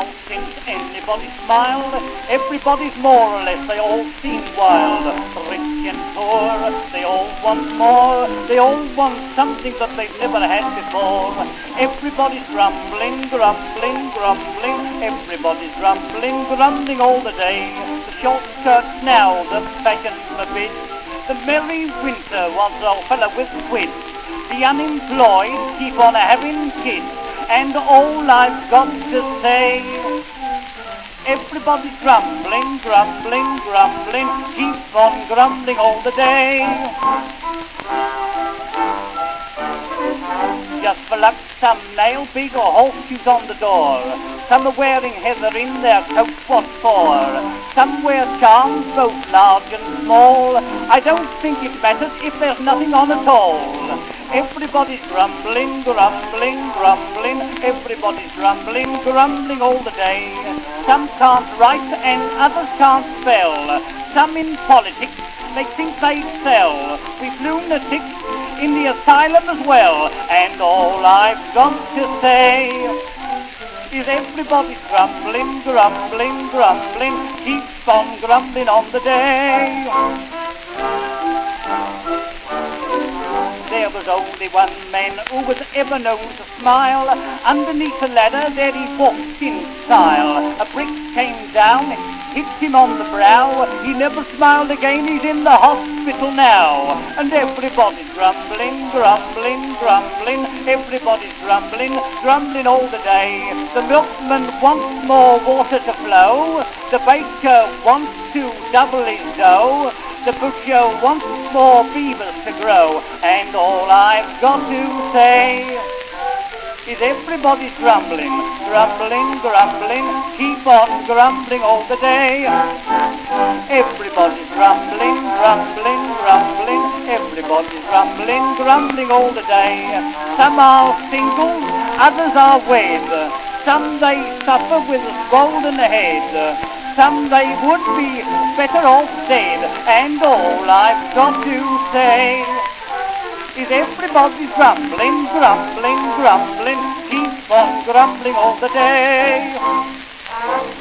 Now since anybody smiled, everybody's more or less, they all seem wild. Rich and poor, they all want more, they all want something that they've never had before. Everybody's grumbling, grumbling, grumbling, everybody's grumbling, grumbling all the day. The short skirts now, the fashion forbids, the merry winter wants a fella with quids. The unemployed keep on having kids, and all I've got to say, everybody's grumbling, grumbling, grumbling, keep on grumbling all the day. Just for luck, some nail big or horseshoes on the door. Some are wearing heather in their coats, what for? Some wear charms, both large and small. I don't think it matters if there's nothing on at all. Everybody's grumbling, grumbling, grumbling, everybody's grumbling, grumbling all the day. Some can't write and others can't spell. Some in politics, they think they excel. We've lunatics in the asylum as well, and all I've got to say is everybody's grumbling, grumbling, grumbling, keeps on grumbling on the day. There was only one man who was ever known to smile. Underneath a ladder there he walked in style. A brick came down, hit him on the brow. He never smiled again, he's in the hospital now. And everybody's grumbling, grumbling, grumbling, everybody's grumbling, grumbling all the day. The milkman wants more water to flow. The baker wants to double his dough. The butcher wants more beavers to grow, and all I've got to say is everybody's grumbling, grumbling, grumbling, keep on grumbling all the day. Everybody's grumbling, grumbling, grumbling, everybody's grumbling, grumbling all the day. Some are single, others are wed, some they suffer with a swollen head. Some they would be better off dead, and all I've got to say is everybody's grumbling, grumbling, grumbling, keep on grumbling all the day.